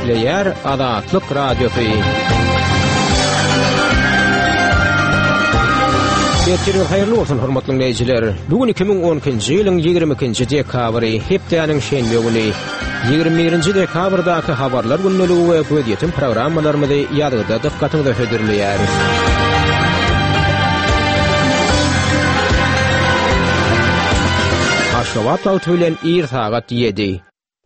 Eşleyer Azatlyk Radiosu. Geçiril hayırlı olsun hormatly dinleyijiler. Bugün 2012-nji ýylyň 22-nji dekabry, hepdeniň şenbe güni. 21-nji dekabrdaky habarlar günneligi we gödýetim programmalarymyzy ýadyda dikkatyňizde hödürleýär. Aşgabat wagty bilen ir sagat 7.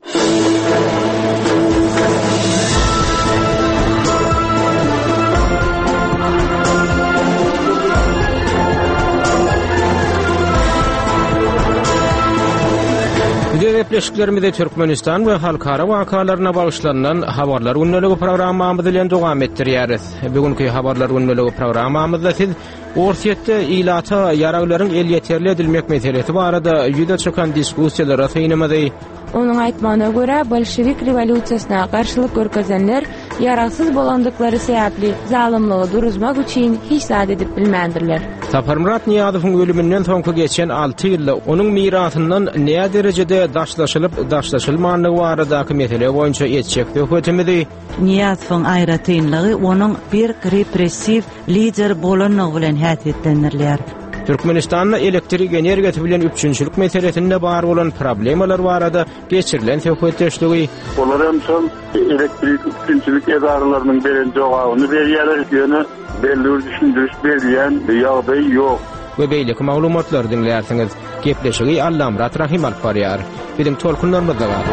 Gepleşiklerimizde Türkmenistan we halkara wakalarına bagışlanan habarlar günneligi programmamyzy bilen dowam etdirýäris. Bugünkü habarlar günneligi programmamyzda siz Orsiýetde ilata ýaraglaryň el ýeterli edilmek meselesi barada ýüze çykan diskussiýalara syňymazy. Onun aýtmagyna görä, bolşewik rewolýusiýasyna garşylyk görkezenler ýaraksız bolandyklary sebäpli zalymlygy duruzmak üçin hiç zat edip bilmändirler. Saparmurat Niýazowyň ölümünden soňky geçen 6 ýylda onuň mirasyndan näme derejede daşlaşylmanlygy baradaky mesele boýunça etjek hökümetimizi Niýazowyň aýratynlygy onuň bir repressiw lider bolanyny bilen häsiýetlendirilýär. Türkmenistanda elektrik energiýasy bilen üçünçülük meselesinde bar bolan problemalar barada geçirilen söhbetleşdigi. Olar hem son elektrik üçünçülük edaralarynyň beren jogabyny berýärler, ýöne belli düşündiriş berýän ýagdaý ýok. We beýleki maglumatlar dinleýärsiňiz. Gepleşigi Allamrat Rahim alyp barýar. Bizim tolkunlarymyzda bar.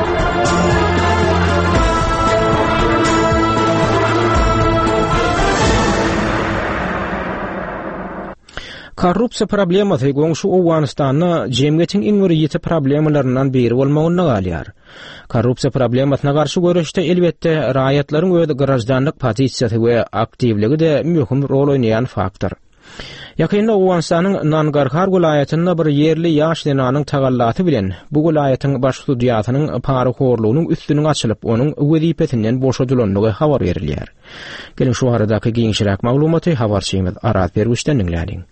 Korrupsiýa problemasy goňşy Owganystanyň jemgyýetiň iň ýeti problemlaryndan biri bolmagyny galýar. Korrupsiýa problemasyna garşy görüşde elbetde raýatlaryň öz garaşdanlyk pozisiýasy we aktivligi de möhüm rol oýnaýan faktor. Ýakynda Owganystanyň Nangarhar welaýatynda bir ýerli ýaş denanyň tagallasy bilen bu welaýatyň baş studiýasynyň paraxorlugynyň üstüniň açylyp onuň wezipesinden boşadylanlygy habar berilýär. Gelin şu aradaky giňişirek maglumaty habarçymyz Arat Bergüşden dinläýin.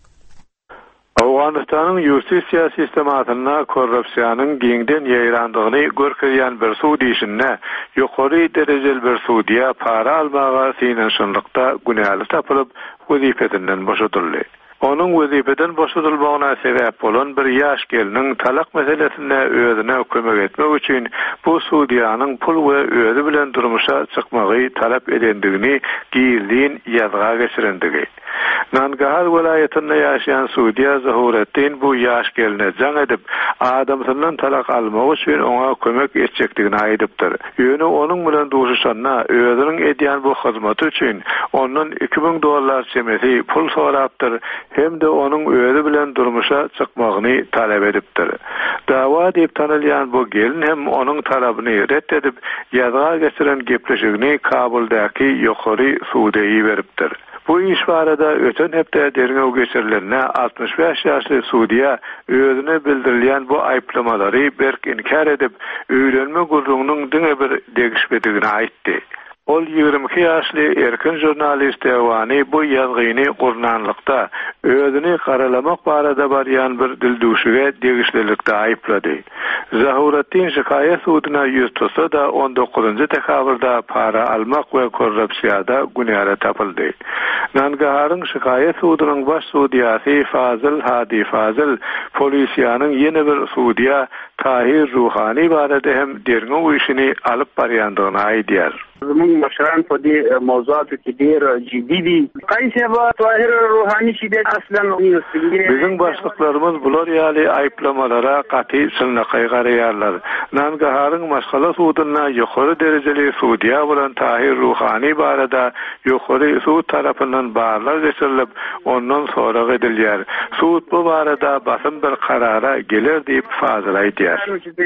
Awganystanyň ýustisiýa sistematyna korrupsiýanyň giňden ýaýrandygyny görkezýän bir suwdişine ýokary derejeli bir suwdiýa para almaga synanşynlykda günäli tapylyp wezipesinden boşadyldy. Onuň wezipeden boşadylmagyna sebäp bolan bir ýaş geliniň talak meselesinde özüne kömek etmek üçin bu suwdiýanyň pul we özü bilen durmuşa çykmagy talap edendigini gizlin ýazga geçirendigi. Nangarhar welaýatynda ýaşaýan suwdiýa Zahurettin bu ýaş geline jaň edip adamsynyň talak almak üçin oňa kömek etjekdigini aýdypdyr. Ýöne onuň bilen duşuşanna özüniň edýän bu hyzmaty üçin ondan $2000 çemesi pul sorapdyr. Hem de onuň özü bilen durmuşa çykmagyny talap edipdir. Dawa diýip tanylýan bu gelin hem onuň talabyny reddedip ýazga geçiren gepleşigini Kabuldaky ýokary suwdiýa beripdir. Bu iş barada öten hepde derňew geçirilenine 65 ýaşly suwdiýa özüne bildirilýän bu aýplamalary berk inkar edip öýrenme gurrugynyň diňe bir degişmedigini aýtdy. Ol 22 ýaşly erkin jurnalist Ewani bu ýazgyny gurnanlykda özüni garalamak barada barýan bir dilduşyge degişlilikde aýplady. Zahurettin şikaýet suwdyna ýüz tutsa da 19-njy dekabrda para almak we korrupsiýada günäre tapyldy. Nangarharyň şikaýet suwdynyň baş suwdiýasy Fazıl Hadi Fazıl polisiýanyň ýene bir suwdiýa Tahir Ruhani barada hem derňew işini alyp barýandygyny aýdýar. زمون مشران په دې موضوعاتو کې ډېر جدي دي. قایصه طاهر روحاني چې اصلا bizim başlıklarımız bular ýaly aýplamalara gaty sylnaky garaýarlar. Nangarharyň maşgala suwdyna ýokary derejeli suwdiýa bilen Tahir Ruhani barada ýokary suwd tarapyndan barlar geçirilip ondan sonra edilýär. Suwd bu barada basym bir karara geler diýip Fazıl aýdýar.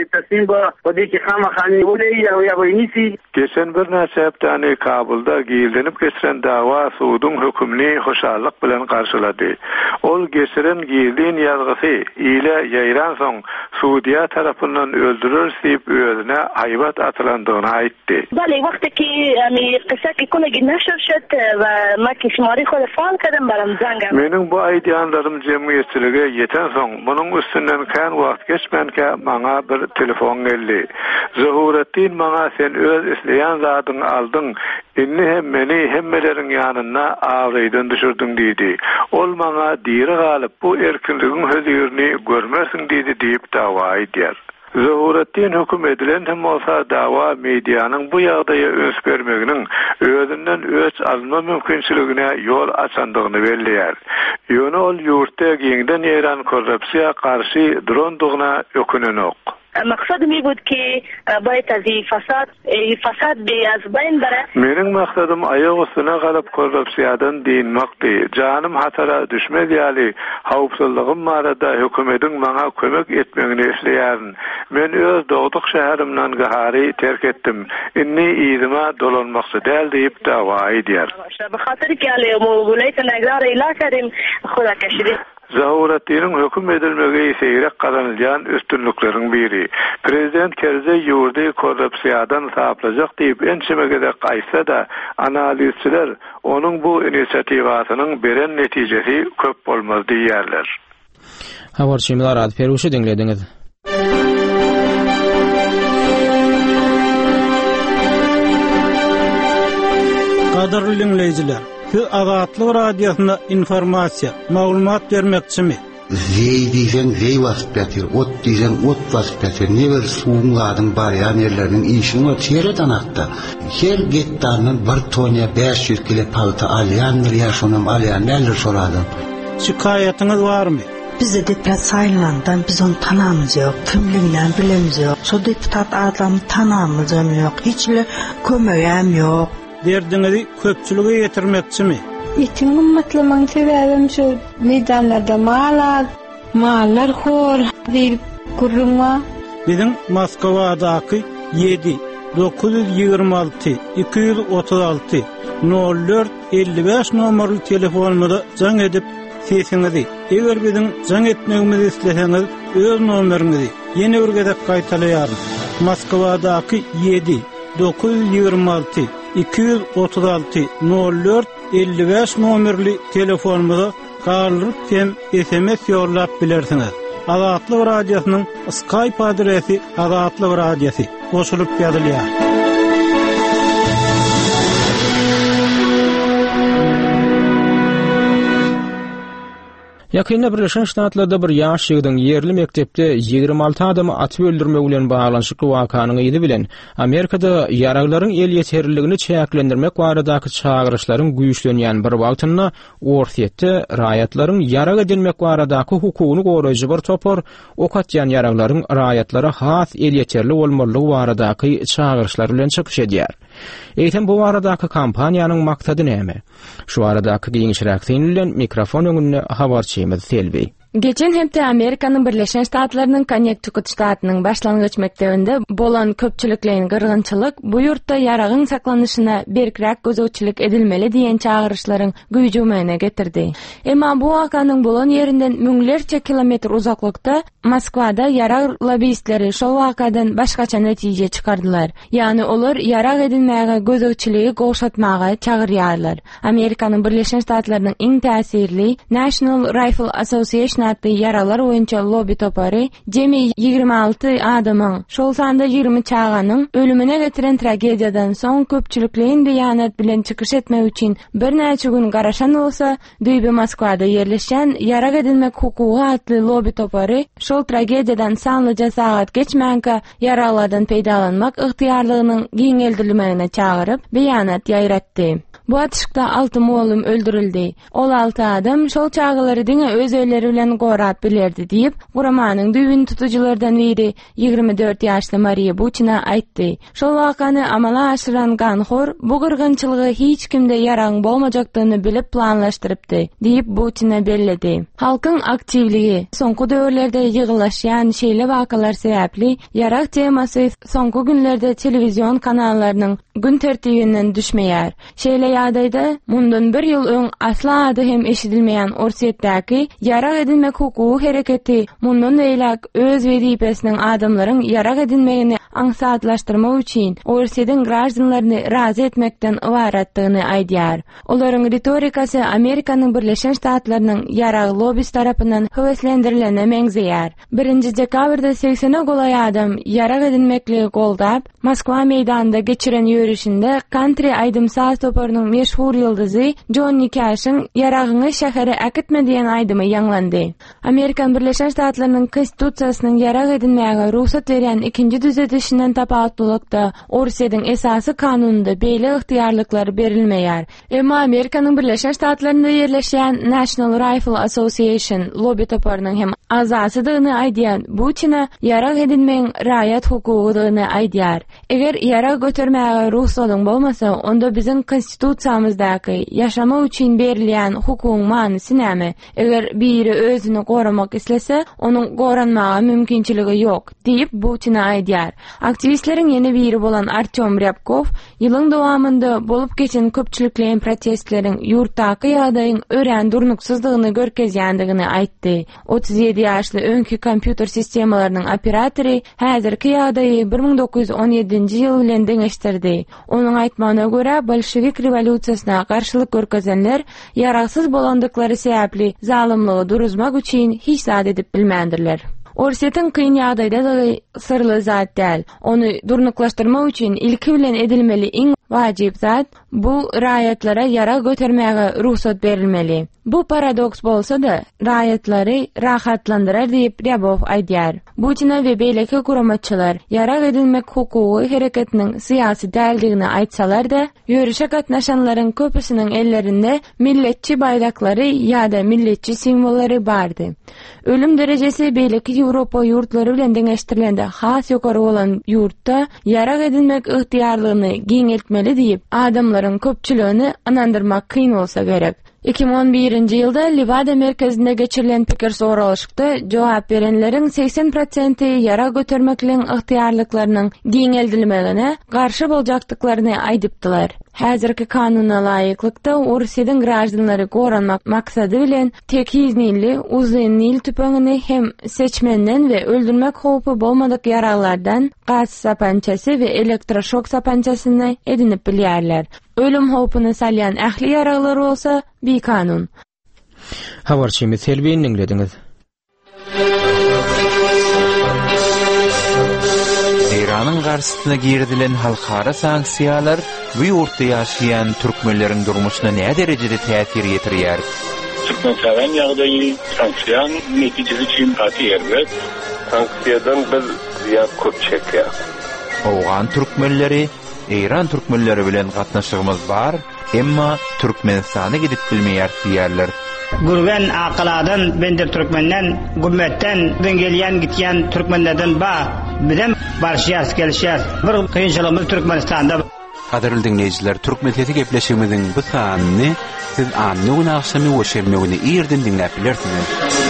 Geçen bir näçe Kabulda giyildenip geçiren dawa suwdyň hökümini hoşallyk bilen garşylady. Ol geçiren giyildin ýazgysy ile ýaýran soň suwdiýa tarapyndan öldürür diýip özüne aýbat atylandygyny aýtdy. بله وقتی که قصه که کنگی نشر شد و ما که شماری خود فان کردم برام زنگم. Meniň bu aýdýanlarym jemgyýetçilige ýeten soň munyň üstünden kän wagt geçmänkä maňa bir telefon geldi. Zahurettin maňa sen öz isleýän zady aldın. Inni hemmeni hemmelerin yanına ağrıydan düşürdün dedi. Ol bana diri galıp bu erkinligin hüzürünü görmersin dedi deyip dava ediyor. Zuhurattin hüküm edilen hem olsa dava medianın bu yağdaya öz vermeginin özünden öz alma mümkünçülüğüne yol açandığını belliyer. Yönü ol yurtta giyinden yeran korrupsiya karşı duranduğuna ökünen ok. مقصد می بود که باید از فساد به از بین بره. Mening maksadım ayak üstüne kalıp korrupsiyadan dinmekdi. Canım hatara düşmez yali. Hawpsızlygym barada hökümetin bana kömek etmegini isleýärin. Men öz doğduk şäherimden gahary terk etdim. Inni ýyzyma dolanmakçy däl diýip dawa edýär. به خاطر که ولایت نگار اعلان کردیم خدا کشیدی. Zahurattin'in hüküm edilmegi seyrek kazanılyan üstünlüklerin biri. Prezident Kerze yurdi korrupsiyadan saplajak deyip ençimegede qaysa da analizçiler onun bu inisiativasının beren neticesi köp bolmaz diýerler. Habarçymylar ad Feruşy dinlediňiz. Qadarly dinleýijiler, şu Azatlyk radiosuna informasiya, maglumat bermekçimi? Zey diýsen zey wasp betir, ot diýsen ot wasp betir. Neber suwunlaryň barýan ýerleriniň işini ötýärden atda. Her getdanyn bir tonya 500 kilo palta alýandyr ýaşonam alýan näler soradım. Şikayetyňyz barmy? Bizde deputat saylandan biz onu tanamız yok, kimliğinden bilemiz yok. So deputat adamı tanamız yok, hiçle kömöýem yok. Derdiňizi köpçülüge ýetirmekçimi? Ýetim gymmatlaryň sebäbim şu meydanlarda mallar hor diýip gurrunma. Bizim Moskovadaky 7 926 236 04 55 nomerli telefonumda jaň edip sesiňizi, eger biziň jaň etmegimizi isleseňiz öz nomerinizi ýene bir gezek gaýtalýaryn. Moskovadaky 7 926 236 04 55 nomerli telefonumda galyp hem SMS ýollap bilersiňiz. Azatlyk radiosynyň Skype adresi Azatlyk radiosi goşulyp ýazylýar. Yakında Birleşen Ştatlarda bir ýaş ýigdiň yerli mektepde 26 adamy atyp öldürmek bilen baglanyşykly wakanyň ýyly bilen Amerikada ýaraglaryň el ýeterliligini çäklendirmek baradaky çağırışlaryň güýçlenýän bir wagtynda Orsetde raýatlaryň ýarag edilmek baradaky hukugyny goraýjy bir topar okatýan ýaraglaryň raýatlara has el ýeterli bolmalygy baradaky çağırışlar bilen çykyş edýär. Eýtem bu baradaky kampaniýanyň maksady näme? Şu baradaky giňişräk bilen mikrofon öňünde habarçymyz Selbi. Geçen hepde Amerikanyň Birleşen Ştatlarynyň Connecticut ştatynyň başlangıç mektebinde bolan köpçüliklerin gyrgynçylyk bu ýurtda ýaragyň saklanyşyna berkirek gözegçilik edilmeli diýen çağırışlaryň güýjümäne getirdi. Emma bu wakanyň bolan ýerinden müňlerçe kilometr uzaklykda Moskwada ýarag lobbyistleri şol wakadan başgaça netije çykardylar. Ýani olar ýarag edilmäge gözegçiligi goşatmaga çagyrýarlar. Amerikanyň Birleşen Ştatlarynyň iň täsirli National Rifle Association atly yaralar oýunça lobby topary jemi 26 adamyň şol sanda 20 çağanyň ölümine getiren tragediýadan soň köpçüliklerin diýanat bilen çykyş etmek üçin bir näçe gün garaşan bolsa düýbe Moskwada ýerleşen ýarag edilmek hukugy atly lobby topary şol tragediýadan sanlyca sagat geçmänkä yaralardan peýdalanmak ygtyýarlygynyň giňeldirilmegine çagyryp beýanat ýaýratdy. Bu atışykda 6 molum öldürildi. Ol 6 adam şol çağılary diňe öz öýleri bilen gorap bilerdi diýip guramanyň düýbün tutuculardan biri 24 ýaşly Maria Buchina aýtdy. Şol wakany amala aşyran ganhor bu gyrgynçylygy hiç kimde ýaraň bolmajakdygyny bilip planlaşdyrypdy diýip Buchina bellädi. Halkyň aktivligi soňky döwürlerde ýygylaşýan şeýle wakalar sebäpli ýarag temasy soňky günlerde telewizion kanallarynyň gün tertibinden düşmeýär. Şeýle ýagdaýda mundan 1 ýyl öň asla ady hem eşidilmeýän Orsetdäki ýarak edilmek hukuky hereketi mundan eýlak öz wezipesiniň adamlaryň ýarak edilmegini aňsatlaşdyrmak üçin Orsetdiň graždanlaryny razy etmekden ibaratdygyny aýdýar. Olaryň retorikasy Amerikanyň Birleşen Ştatlarynyň ýarak lobbysi tarapyndan höweslendirilene meňzeýär. 1 dekabrda 80 golay adam ýarak edilmekligi goldap, Moskwa meýdanynda geçiren ýörüşinde country aýdymsaz toparynyň meşhur ýyldyzy Johnny Cash'ın ýaragyny şäheri akitme diýen aýdymy ýanglandy. Amerikan Birleşen Ştatlarynyň konstitusiýasynyň ýarak edilmäge ruhsat berýän ikinji düzelişinden tapatlykda Orsetdiň esasy kanununda beýle ygtyýarlyklar berilmeýär. Emma Amerikanyň Birleşen Ştatlarynda ýerleşýän National Rifle Association lobby toparynyň hem azasydygyny aýdýan bu çyna ýarak edilmeň raýat hukugyny aýdýar. Eger ýarak götermäge ruhsatyň bolmasa, onda biziň konstitusiýamyzdaky ýaşamak üçin berilýän hukugyň manysy näme? Eger biri özüni goramak islese, onuň goranmaga mümkinçiligi ýok, diýip bu çyna aýdýar. Aktivistleriň ýene biri bolan Artyom Ryabkov ýylyň dowamında bolup geçen köpçüliklerin protestleriň ýurtdaky ýagdaýyň örän durnuksyzdygyny görkezýändigini aýtdy. 37 ýaşly öňki kompýuter sistemalarynyň operatory häzirki ýagdaýy 1917-nji ýyl bilen deňeşdirdi. Onuň aýtmagyna görä, bolşewik rewolýusiýasyna garşylyk görkezenler ýaragsyz bolandyklary sebäpli zalymlygy duruzmak üçin hiç zat edip bilmändirler. Orsetdiň kyn ýagdaýda da sırly zat däl. Onu durnuklaşdyrmak üçin ilki bilen edilmeli iň wajyp zat bu raýatlara ýarak götermäge ruhsat berilmeli. Bu paradoks bolsa da raýatlary rahatlandyrar diýip Ryabov aýdýar. Bu çyna we beýleki guramatçylar ýarak edilmek hukugy hereketiniň syýasy däldigini aýtsalar da, ýörüşe gatnaşanlaryň köpüsiniň ellerinde milletçi bayraklary ýa-da milletçi simwollary bardy. Ölüm derejesi beýleki Ýewropa ýurtlary bilen deňeşdirilende has ýokary bolan ýurtda ýarak edilmek ygtyýarlygyny giňeltmeli diýip adamlaryň köpçüligini anandyrmak kyn bolsa gerek. 2011-nji ýylda Livada merkezinde geçirilen pikir soraşykda jogap berenleriň 80% ýarak götermekliň ygtyýarlyklarynyň giňeldilmegine garşy boljakdyklaryny aýdypdylar. Häzirki kanuna laýyklykda Orsetdiň graždanlary goranmak maksady bilen tek iznili, uzun nil tüpeňini hem seçmenden we öldürmek howpy bolmadyk ýaraglardan gaz sapançasy we elektroşok sapançasyny edinip bilýärler. Ölüm howpyny salýan ähli ýaraglar bolsa bir kanun. Habarçymy Selbiň dinlediňiz. Iranyň garşysyna girdilen halkara sanksiýalar bu ýurtda ýaşaýan türkmenleriň durmuşyna näme derejede täsir ýetirýär? Türkmenleriň ýagdaýy sanksiýan netijesi üçin ýerler. Sanksiýadan biz ýa köp çekýär. Owgan türkmenleri İran türkmenleri bilen gatnaşygymyz bar, emma Türkmenistana gidip bilmeýär diýerler. Gurgan aqladan bendir Türkmenden, gümmetten gelýän gitýän Türkmenlerden ba, bilen barşýar gelişýär. Bir kynçylygymyz Türkmenistanda. Gaderli dinleýijiler, Türk milleti gepleşigimiziň bu sanyny siz anlygyny akşamy weşermegini ýerden dinläp bilersiňiz.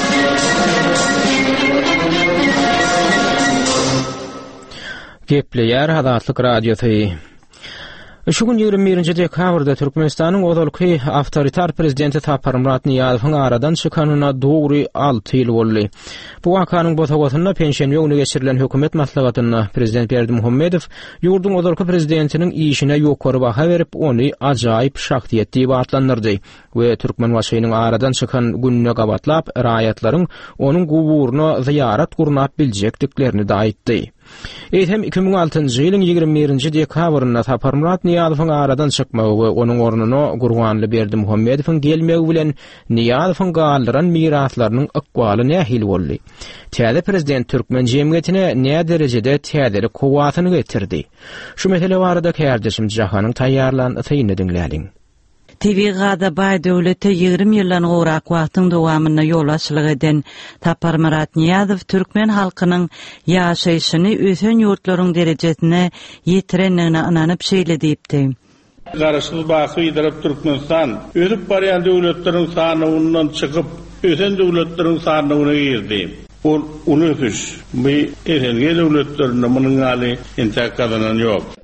Gepleýär Hadatlyk radiosy. Şu gün 21-nji dekabrda Türkmenistanyň ozalky awtoritar prezidenti Tapar Murat Niýazowyň aradan çykanyna dogry 6 ýyl boldy. Bu wakanyň botawatyna pensiýa ýöňüne geçirilen hökümet maslahatyna prezident Berdimuhammedow ýurduň ozalky prezidentiniň işine ýokary baha berip ony ajaýyp şahsiýet diýip atlandyrdy we türkmen waşynyň aradan çykan gününe gabatlap raýatlaryň onuň guburyna ziyaret gurnap biljekdiklerini da aýtdy. Eýtem 2006-njy ýylyň 21-nji dekabrynda Tapar Murat Niýazowyň aradan çykmagy we onuň ornuny Gurbanly Berdimuhammedowyň gelmegi bilen Niýazowyň galdyran miraslarynyň ykbaly nähil boldy. Täze prezident türkmen jemgyýetine näme derejede täze kowatyny getirdi? Şu mesele barada kärdeşim Jahanyň taýýarlanyny dinläliň. TV-gada bay döwlete 20 ýyldan gorak wagtyň dowamyna ýol açylyk eden Tapar Murat Niýazow türkmen halkynyň ýaşaýyşyny ösen ýurtlaryň derejesine ýetirenine inanyp şeýle diýipdi. Garşyly baky ýydyryp Türkmenistan öňüp barýan döwletleriň sanyny çykyp ösen döwletleriň sanyny ýerdi. Ol uny öpüş. Bu erelge döwletlerinde munyň ýaly intak kadanan ýok.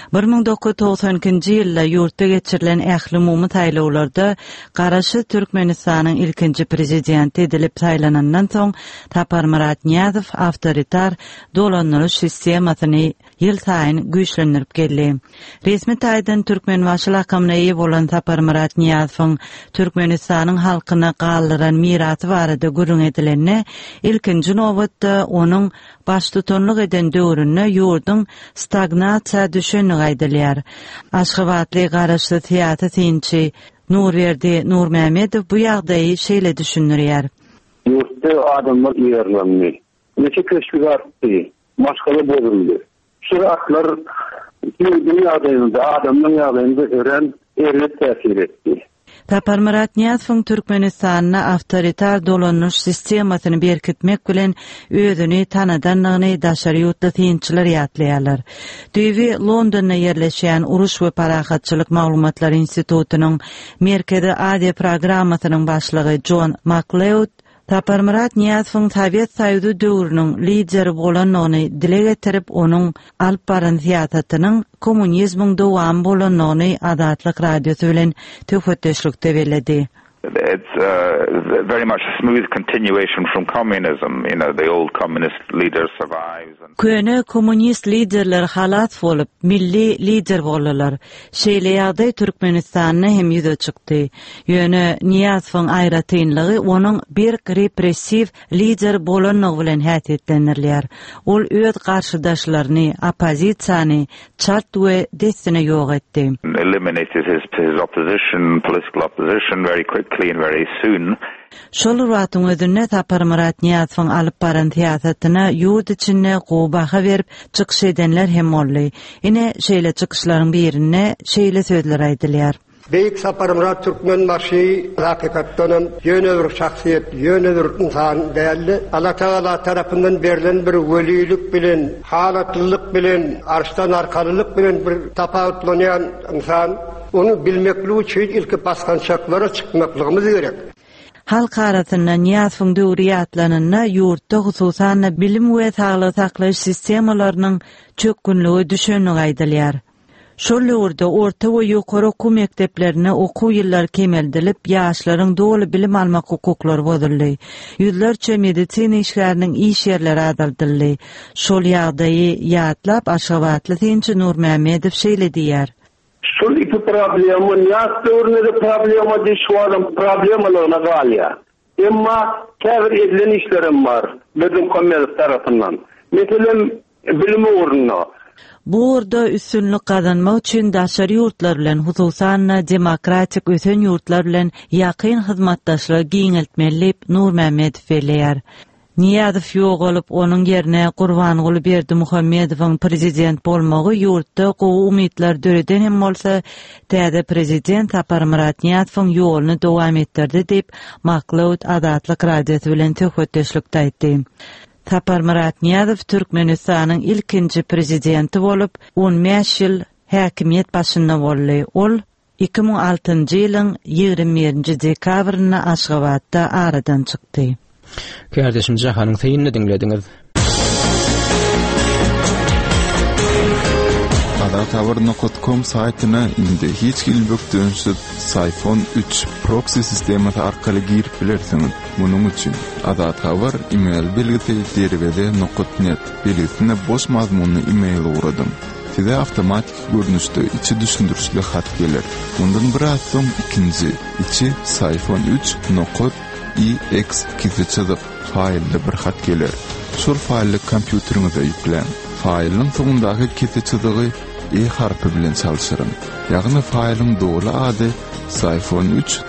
1992-nji ýylda ýurtda geçirilen ähli umumy taýlawlarda garaşy Türkmenistanyň ilkinji prezidenti edilip taýlanandan soň Tapar Murat Niýazow awtoritar dolanýaryş sistemasyny ýyl saýyn güýçlendirip geldi. Resmi taýdan Türkmen başlykamyna ýa bolan Tapar Murat Niýazowyň Türkmenistanyň halkyna galyran mirasy barada gürrüň edilenine ilkinji nowatda onuň baş tutanlyk eden döwründe ýurdun stagnasiýa düşeni gaýdylýar. Aşgabatly garaşly teatr tinçi Nurberdi Nurmehmedow bu ýagdaýy şeýle düşünýär. Ýurtda adamlar ýerlenmi. Neçe köşkü artdy, maşgala bozuldy. Şuratlar dünýäde adamlaryň ýagdaýynda ören erlet täsir etdi. Tapar Murat Niýazowyň Türkmenistanyna awtoritar dolanýaryş sistemasyny berkitmek bilen özüni tanadanlygyny daşary ýurtda tinçiler ýatlaýarlar. Düýbi Londonda ýerleşýän Uruş we Parahatçylyk Maglumatlar Institutynyň merkezi AD programmasynyň başlygy John McLeod Tapar Murat Niýazowyň Sovet Soýuzy döwrüniň lideri bolanyny dile getirip onuň alyp baran siýasatynyň kommunizmiň dowam bolanyny Adatlyk radiosu bilen töhfetdeşlikde bellädi. It's very much a smooth continuation from communism. The old communist leader survives. Köne kommunist liderler halat bolup, milli lider bolurlar. Şeýle ýagdaý Türkmenistanyna hem ýüze çykdy. Ýöne Niýazowyň aýratynlygy onuň bir repressiv lider bolanyny bilen häsiýetlenirler. Ol öz garşydaşlaryny, opozisiýany çart we destine ýok etdi. Eliminated his opposition, political opposition very quickly and very soon. Şol wagtyň özünde Tapar Murat Niýazowyň alyp baran teatratyna ýurt içinde gobaha berip çykyş edenler hem boldy. Ine şeýle çykyşlaryň birine şeýle sözler aýdylýar. Beýik Tapar Murat Türkmen marşy hakykatdan ýöne bir şahsiýet, ýöne bir insan däldi. Allah Taala tarapyndan berilen bir welilik bilen, halatlylyk bilen, arşdan arkalylyk bilen bir tapawutlanýan insan. Onu bilmekli üçin ilki baskan şaklara çykmaklygymyz gerek. Halk arasynda Niýazowyň döwri ýatlanyna ýurtda hususan bilim we saglyk saklaş sistemalarynyň çökünligi düşeni gaýdylýar. Şol ýurda orta we ýokary okuw mekdeplerine okuw ýyllary kemeldilip, ýaşlaryň doly bilim almak hukuklary bozuldy. Ýüzlerçe medisina işgäriniň iş ýerleri azaldyldy. Şol ýagdaýy ýatlap Aşgabatly Tinçi Nurmehmedow şeýle diýär. Şol iki problemin ýa-döwründe problema düşýärem problemalaryna galýa. Emma käbir edilen işlerim bar bizim kommersiýa tarapyndan. Meselem bilim ugruna. Bu orada üstünlük kazanmak üçin daşary ýurtlar bilen hususan demokratik ösen ýurtlar bilen ýakyn hyzmatdaşlyk giňeltmeli Nurmehmedow belläýär. Niýazow ýok bolup onuň ýerine Gurbanyguly Berdimuhammedowyň prezident bolmagy ýurtda gowy umytlar döreden hem bolsa täze prezident Tapar Murat Niýazowyň ýoluny dowam etdirdi diýip McLeod Adatlyk radiosu bilen töhfetdeşlikde aýtdy. Tapar Murat Niýazow Türkmenistanyň ilkinji prezidenti bolup 15 ýyl häkimiýet başynda boldy. Ol 2006-njy ýylyň 21-nji dekabryna Aşgabatda aradan çykdy. Kardeşim Jahanyň teýinini dinlediňiz. Adathabar.com saýtyna indi hiç gilbökdönşüp Sayfon 3 proxy sistemi arkaly girip bilersiňiz. Munuň üçin Adathabar email belgisi derwede.net belgisine boş mazmunly email uğradym. Size avtomatik görnüşde içi düşündürüşli hat gelir. Bundan bir soň ikinji içi Sayfon 3.ex kizçyzyk faýlly bir hat gelir. Şol faýly kompýuteriňize ýüklen. Faýlyň soňundaky kizçyzygy harpy bilen çalşyryn. Ýagny faýlyň dogry ady Sayfon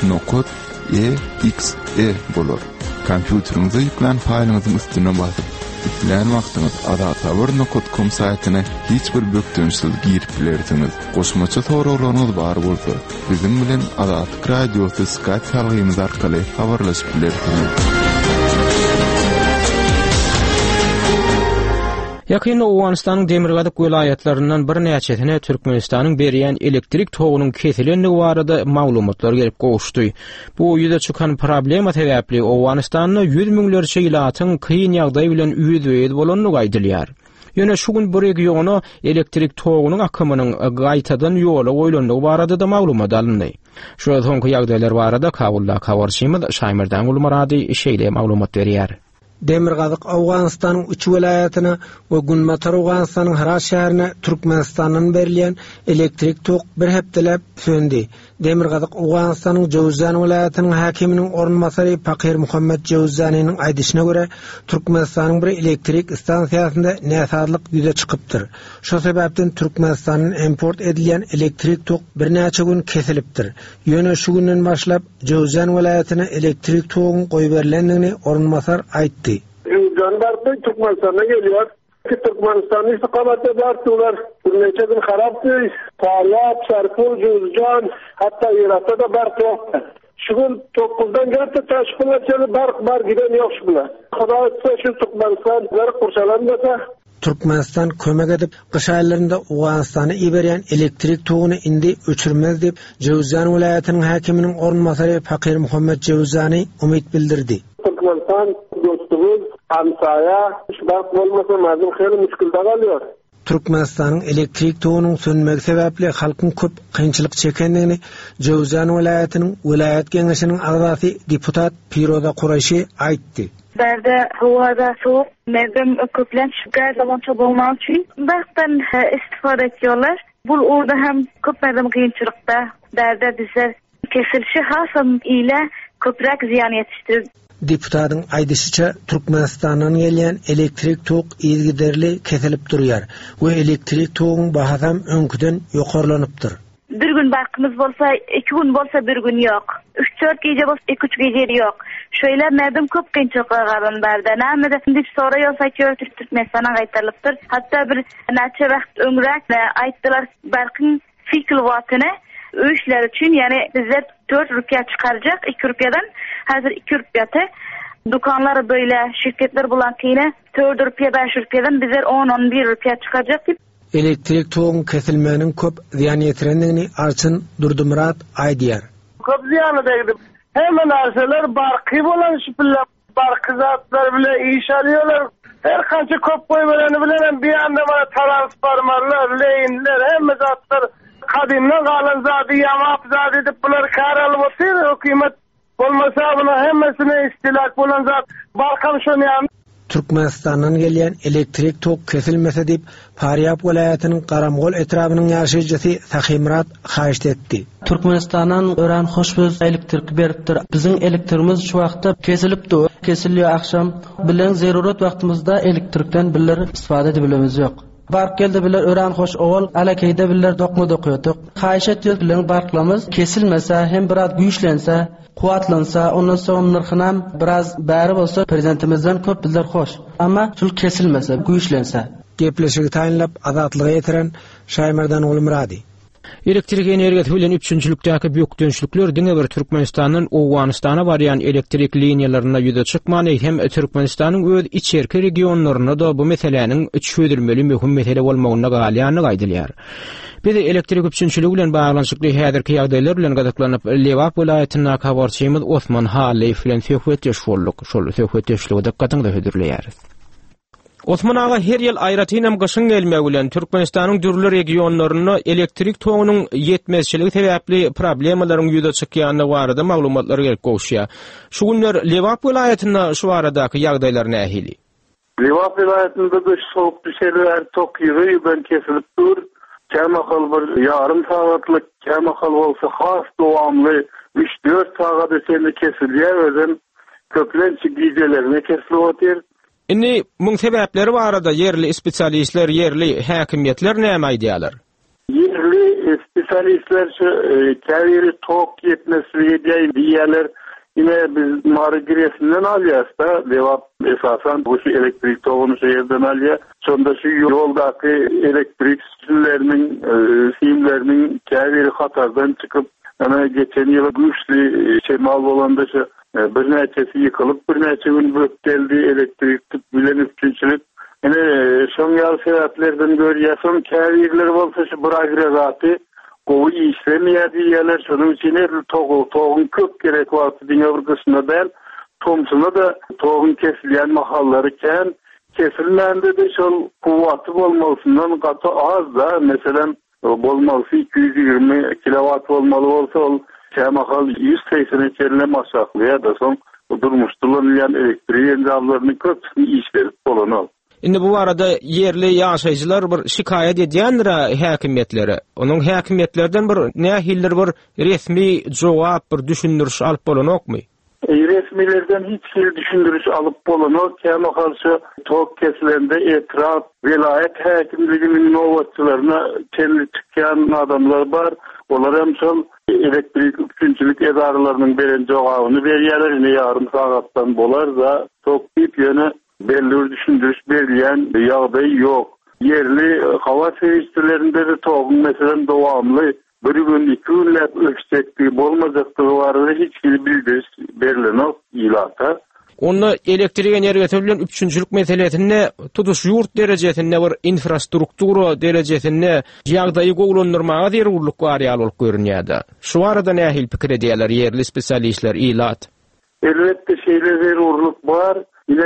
3.exe bolar. Kompýuteriňize ýüklen faýlyňyzyň üstüne basyp ýüklen wagtyňyz adathabar.com saýtyna hiç bir bökdönşsiz girip bilersiňiz. Goşmaça soraglaryňyz bar bolsa, bizim bilen Adatlyk radiosu Skype tarygymyz arkaly habarlaşyp bilersiňiz. Ýakyn Owganystanyň Demirgazyk welaýatlaryndan bir näçesine Türkmenistanyň berýän elektrik togunyň kesilenligi barada maglumatlar gelip gowuşdy. Bu ýüze çykan problema sebäpli Owganystanyň 100 miňlerçe ýylatyň kyn ýagdaý bilen üýtgeýdi bolanyny gaýdylýar. Ýöne şu gün bu regiona elektrik togunyň akymynyň gaýtadan ýola goýlandygy barada da maglumat alındy. Şu soňky ýagdaýlar barada Kabulla Kawarşymyz Şaýmerden Ulmarady şeýle maglumat berýär. Demirgazyk Awganystanyň 3 welaýatyna we Gunmatar Awganystanyň Harat şäherine Türkmenistanyň berilýän elektrik tok bir hepdelep söndi. Demirgazyk Awganystanyň Jowzan welaýatynyň hakiminiň ornmasary Pakir Muhammed Jowzanyň aýdyşyna görä, Türkmenistanyň bir elektrik stansiýasynda näsadlyk ýüze çykypdyr. Şo sebäpden Türkmenistanyň import edilen elektrik tok bir näçe gün kesilipdir. Ýöne şu günden başlap Jowzan welaýatyna elektrik togyň goýup berilendigini ornmasar aýtdy. Jandarda Türkmenistan'a geliyor. Türkmenistan'ın istikametine bartular. Neçe gün haraptı. Faryat, Şerpul, Cüzcan, hatta Irak'ta da bartu yoktu. Şu gün 9'dan gelip de taşkınlar çeli bar giden yok şu bile. Kuda etse şu Türkmenistan'ları kurşalanmasa. Türkmenistan kömek edip kış aylarında Awganystany iberýän elektrik toguny indi öçürmez dep Jowzan welaýatynyň hakiminiň ornmasary Pakir Muhammed Jowzany umyt bildirdi. Türkmenistan dostumuz, hamsaya, şubak bolmasa mazlum xeyli müşkilde kalıyor. Türkmenistanyň elektrik togunyň sönmegi sebäpli halkyň köp kynçylyk çekendigini Jowzan welaýatynyň welaýat geňeşiniň agzasy deputat Piroza Quraşy aýtdy. Berde havada soğuk, mevdim köplen şükür zamança bolmağı için baktan istifade ediyorlar. Bu orada hem köp mevdim kıyınçılıkta berde bizler kesilişi hasam ile köprek ziyan yetiştirir. Deputatın aýdyşyça Türkmenistanyň gelýän elektrik tok izgiderli kesilip durýar we elektrik togyň bahasam öňküden ýokarlanypdyr. Bir gün barkımız bolsa, 2 gün bolsa bir gün yok. 3-4 gece bolsa 2-3 gece yok. Şöyle mevdim köp kynçylykka garan berde. Näme dip sonra ýolsa Türkmenistan'a gaýtarylypdyr. Hatta bir näçe wagt öňrek aýtdylar barkyn fikilwatyny öýüşler üçin, ýani bizler 4 rupiýa çykarjak, 2 rupiýadan hazır 2 rupiýaty dukanlar böyle şirketler bulan kine 4 rupiýa 5 rupiýadan bizler 10-11 rupiýa çykarjak dip. Elektrik togyň kesilmeginiň köp ziýan ýetirendigini Arçyn Durdumurat aýdýar. Köp ziýany degdi. Hemme narsalar barky bolan şüpille barky zatlar bile iş alýarlar. Her kança köp goýup bereni bilen bir anda bana transformerler, leýinler, hemme zatlar kadimden galan zady ýamap zady dip bular kar alyp otyr, hökümet bolmasa buna hemmesine istilak bolan zat barkam şonu ýa. Türkmenistanyň gelýän elektrik tok kesilmese dip Faryap welaýatynyň Garamgol etrafynyň ýaşaýjysy Sahimrat haýyş etdi. Türkmenistanyň ören hoşböz elektrik beripdir. Biziň elektrimiz şu wagtda kesilipdi. Kesilýär akşam bilen zerurat wagtymyzda elektrikden biller istifade edebilmemiz ýok. Bark geldi bilen ören hoş owal alakeýde biller dokma dokýardyk. Haýyş etýär bilen barklamyz kesilmese hem biraz güýçlense kuwatlansa, ondan soň narxynam biraz bäri bolsa prezidentimizden köp bizler hoş. Amma şol kesilmese, güýçlense. Gepleşigi taýinlap azatlyga ýetiren Şaýmerden Ulmarady. Elektrik energiýasy bilen üçünçülükdäki büyük dönüşlükler diňe bir Türkmenistanyň Awganystana barýan elektrik liniýalaryna ýüze çykmany hem Türkmenistanyň öz içerki regionlaryna da bu meseleniň çödülmeli möhüm mesele bolmagyna galýanyny aýdylýar. Bir de elektrik üçünçüligi bilen baglanyşykly häzirki ýagdaýlar bilen gazaklanyp Lewap welaýatyna Kawarşymyz Osman Haliýew bilen söhbet ýeşboldyk. Şol söhbet ýeşligi dikkatiňizde hödürleýäris. Osman ağa her ýyl aýratynam gyşyň gelmegi bilen Türkmenistanyň dürli regionlaryna elektrik togynyň ýetmezçiligi sebäpli problemalaryň ýüze çykýanyny barada maglumatlar gelip goşýar. Şu günler Lewap welaýatyna şu baradaky ýagdaýlar nähili? Lewap welaýatynda da soğuk düşerler tok ýüren kesilip dur. Kämahal bir yarım saatlyk, kämahal bolsa has dowamly 3-4 saat öteni kesilýär, özüm köplençi gizelerine kesilip otyr. Indi muň sebäpleri barada yerli spesialistler, yerli häkimiýetler näme aýdýarlar? Yerli spesialistler käbiri tok ýetmezligi diýýärler. Yine biz Marigiresinden alýas da, Lewap esasan bu elektrik togyny şeýerden alýar. Şonda şu ýoldaky elektrik simleriniň simleriniň käbiri hatardan çykyp, ana geçen ýyl güýçli şemal bolanda şu bir näçesi ýykylyp, bir näçe gün bökdeldi elektrik bilen üçünçilik. Ene şoň ýaly sebäplerden görýäsem, käbirler bolsa şu bir agregaty gowy işlemýär diýerler, şonuň üçin togyň köp gerek wagty diňe bir gysynda ben, tomsuny da togyň kesilýän mahallary kän, kesilmende de şol kuvvatı bolmasından katı az da mesela bolmalısı 220 kilowatt olmalı olsa ol şemakal 180 kerle masaklıya da son durmuştulan elektriği endamlarının köpsünü işlerip bolanal. Indi bu arada yerli ýaşaýjylar bir şikayet edýändir häkimetlere. Onuň häkimetlerden bir nähildir bir resmi jogap bir düşündürüş alyp bolanokmy? Resmilerden hiç düşündürüş alıp bolanok. Kema karşı tok kesilende etraf vilayet häkimliginiň novatçylaryna telli çykýan adamlar bar. Olar hem şol elektrik üçüncülük edaralarynyň beren jogabyny berýärler. Ýarym sagatdan bolar da tok dip ýöne belli düşündürüş berýän ýagdaý ýok. Yerli hawa servislerinde de toğun mesela dowamly bir gün 2 günläp öksekdi bolmajakdygy barada hiç bildiriş berilenok ilata. Onu elektrik enerjisi bilen üçüncülük meselesinde tutuş yurt derejesinde bir infrastruktura derejesinde ýagdaýy gowlandyrmaga derurluk barýaly bolup görünýärdi. Şu arada nähil pikir edýärler yerli spesialistler ilat. Elbette şeýle derurluk bar. Yine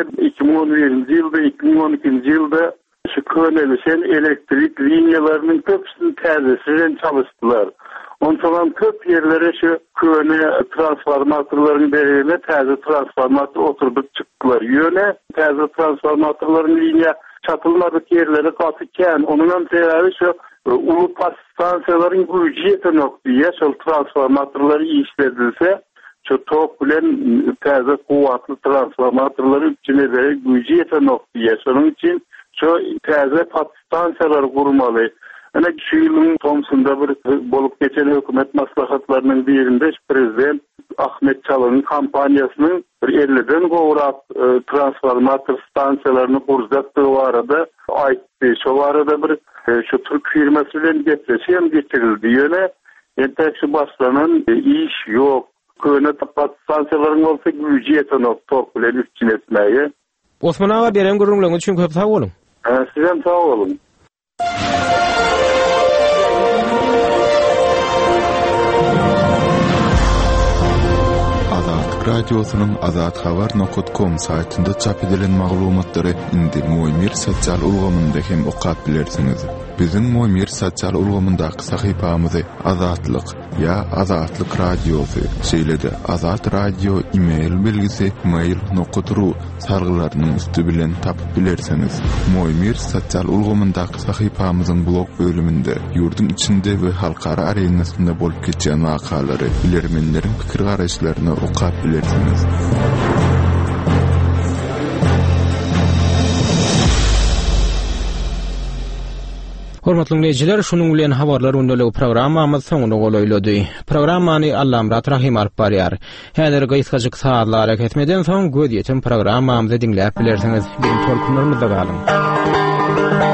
2011 ýylda 2012 ýylda şu könelişen elektrik liniýalarynyň köpsini täzesinden çalışdylar. Ondan köp yerlere şu köne transformatorlaryň berýärine täze transformator oturdup çykdylar. Ýöne täze transformatorlaryň liniýa çatylmadyk yerlere gatyken onuň sebebi şu ulu pas stansiýalaryň güýji ýetenokdy. Şol transformatorlary işledilse şu tok bilen täze kuvvatly transformatorlary içine de güýji ýetenokdy. Şonuň için şu täze patstansiýalar gurmaly. Ana şu ýylyň Tomsunda bir bolup geçen hökümet maslahatlarynyň birinde prezident Ahmet Çalanyň kampaniýasynyň bir 50den gowrak transformator stansiýalaryny gurjakdygy barada aýtdy. Şo barada bir şu Türk firmasy bilen geçeşim getirildi. Ýöne entek şu başlanan iş ýok. Köne patstansiýalaryň bolsa güýji ýetenok tok bilen üçin etmäge. Osman aga beren gurulmagy üçin köp sag bolun. Siz hem sag bolun. Radyosynyň azathabar.com saytynda çap edilen maglumatlary indi Moýmir sosial ulgamynda hem okap bilersiňiz. Bizim Moýmir sosial ulgamyndaky sahypamyzy Azatlyk ýa Azatlyk radiosy şeýlede Azat radio e-mail belgisi mail.ru sargylarynyň üstü bilen tapyp bilersiňiz. Moýmir sosial ulgamyndaky sahypamyzyň blog bölüminde ýurdun içinde we halkara arenasynda bolup geçen wakalary, bilermenleriň pikir garaşlaryny okap bilersiňiz. Hormatly dinleyijiler, şunuň bilen habarlar öndäle programmamyz soňuna golaýlady. Programmany Allah Murat Rahim alyp barýar. Häzir gysgaçyk saatlar etmeden soň göz ýeten programmamyzy dinläp bilersiňiz. Biziň tolkunlarymyzda galyň.